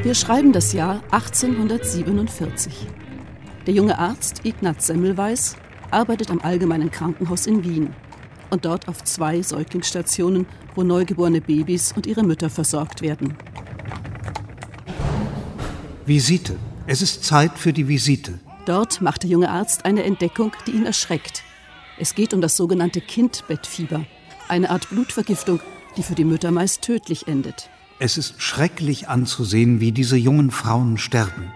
Wir schreiben das Jahr 1847. Der junge Arzt Ignaz Semmelweis arbeitet am Allgemeinen Krankenhaus in Wien und dort auf 2 Säuglingsstationen, wo neugeborene Babys und ihre Mütter versorgt werden. Visite. Es ist Zeit für die Visite. Dort macht der junge Arzt eine Entdeckung, die ihn erschreckt. Es geht um das sogenannte Kindbettfieber, eine Art Blutvergiftung, die für die Mütter meist tödlich endet. Es ist schrecklich anzusehen, wie diese jungen Frauen sterben.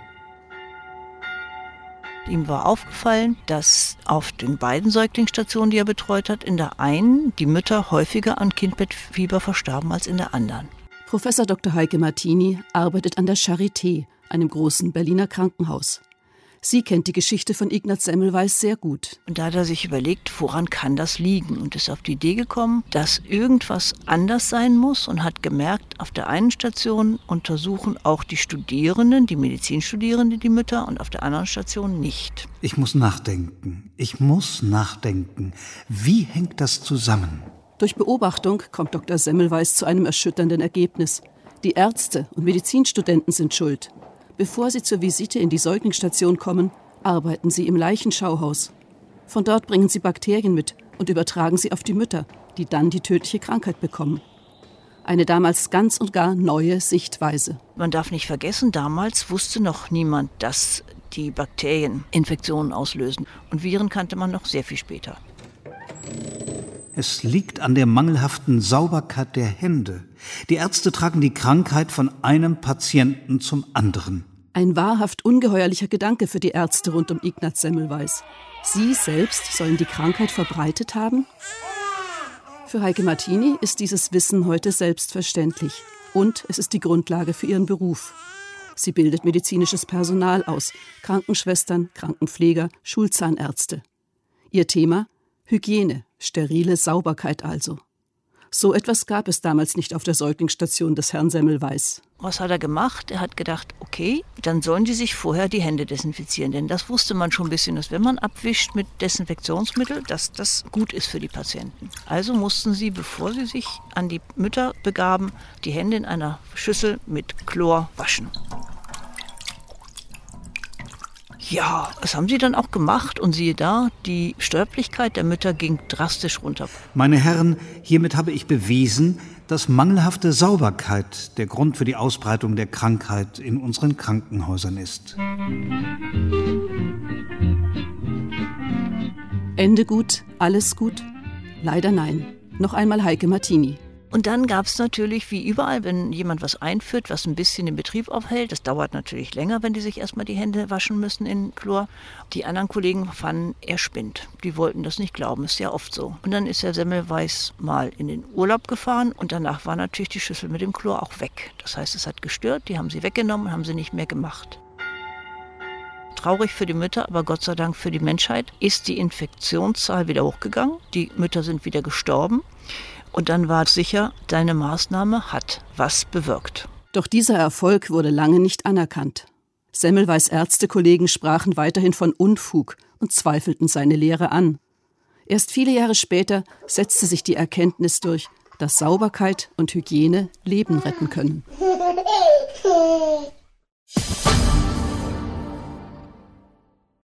Ihm war aufgefallen, dass auf den beiden Säuglingsstationen, die er betreut hat, in der einen die Mütter häufiger an Kindbettfieber verstarben als in der anderen. Professor Dr. Heike Martini arbeitet an der Charité, einem großen Berliner Krankenhaus. Sie kennt die Geschichte von Ignaz Semmelweis sehr gut. Und da hat er sich überlegt, woran kann das liegen? Und ist auf die Idee gekommen, dass irgendwas anders sein muss und hat gemerkt, auf der einen Station untersuchen auch die Studierenden, die Medizinstudierenden, die Mütter und auf der anderen Station nicht. Ich muss nachdenken. Wie hängt das zusammen? Durch Beobachtung kommt Dr. Semmelweis zu einem erschütternden Ergebnis. Die Ärzte und Medizinstudenten sind schuld. Bevor sie zur Visite in die Säuglingsstation kommen, arbeiten sie im Leichenschauhaus. Von dort bringen sie Bakterien mit und übertragen sie auf die Mütter, die dann die tödliche Krankheit bekommen. Eine damals ganz und gar neue Sichtweise. Man darf nicht vergessen, damals wusste noch niemand, dass die Bakterien Infektionen auslösen. Und Viren kannte man noch sehr viel später. Es liegt an der mangelhaften Sauberkeit der Hände. Die Ärzte tragen die Krankheit von einem Patienten zum anderen. Ein wahrhaft ungeheuerlicher Gedanke für die Ärzte rund um Ignaz Semmelweis. Sie selbst sollen die Krankheit verbreitet haben? Für Heike Martini ist dieses Wissen heute selbstverständlich. Und es ist die Grundlage für ihren Beruf. Sie bildet medizinisches Personal aus. Krankenschwestern, Krankenpfleger, Schulzahnärzte. Ihr Thema? Hygiene, sterile Sauberkeit also. So etwas gab es damals nicht auf der Säuglingsstation des Herrn Semmelweis. Was hat er gemacht? Er hat gedacht, okay, dann sollen die sich vorher die Hände desinfizieren. Denn das wusste man schon ein bisschen, dass wenn man abwischt mit Desinfektionsmittel, dass das gut ist für die Patienten. Also mussten sie, bevor sie sich an die Mütter begaben, die Hände in einer Schüssel mit Chlor waschen. Ja, das haben sie dann auch gemacht und siehe da, die Sterblichkeit der Mütter ging drastisch runter. Meine Herren, hiermit habe ich bewiesen, dass mangelhafte Sauberkeit der Grund für die Ausbreitung der Krankheit in unseren Krankenhäusern ist. Ende gut, alles gut? Leider nein. Noch einmal Heike Martini. Und dann gab es natürlich, wie überall, wenn jemand was einführt, was ein bisschen den Betrieb aufhält, das dauert natürlich länger, wenn die sich erstmal die Hände waschen müssen in Chlor. Die anderen Kollegen fanden, er spinnt. Die wollten das nicht glauben, ist ja oft so. Und dann ist der Semmelweis mal in den Urlaub gefahren und danach war natürlich die Schüssel mit dem Chlor auch weg. Das heißt, es hat gestört, die haben sie weggenommen und haben sie nicht mehr gemacht. Traurig für die Mütter, aber Gott sei Dank für die Menschheit ist die Infektionszahl wieder hochgegangen. Die Mütter sind wieder gestorben. Und dann war es sicher, deine Maßnahme hat was bewirkt. Doch dieser Erfolg wurde lange nicht anerkannt. Semmelweis Ärztekollegen sprachen weiterhin von Unfug und zweifelten seine Lehre an. Erst viele Jahre später setzte sich die Erkenntnis durch, dass Sauberkeit und Hygiene Leben retten können.